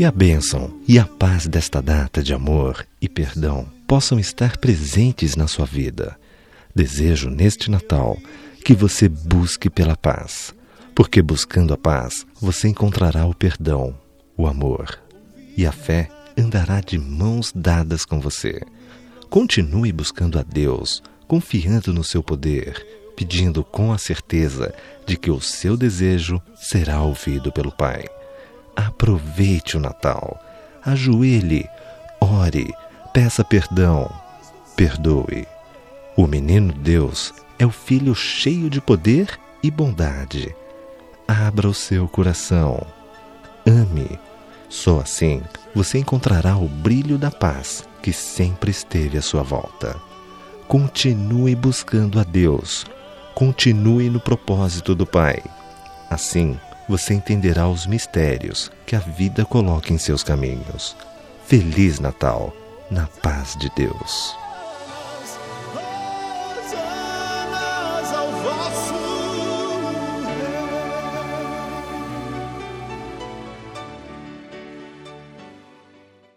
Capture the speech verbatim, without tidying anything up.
Que a bênção e a paz desta data de amor e perdão possam estar presentes na sua vida. Desejo neste Natal que você busque pela paz, porque buscando a paz você encontrará o perdão, o amor, e a fé andará de mãos dadas com você. Continue buscando a Deus, confiando no seu poder, pedindo com a certeza de que o seu desejo será ouvido pelo Pai. Aproveite o Natal, ajoelhe, ore, peça perdão, perdoe. O menino Deus é o Filho cheio de poder e bondade. Abra o seu coração, ame. Só assim você encontrará o brilho da paz que sempre esteve à sua volta. Continue buscando a Deus, continue no propósito do Pai. Assim, você entenderá os mistérios que a vida coloca em seus caminhos. Feliz Natal, na paz de Deus.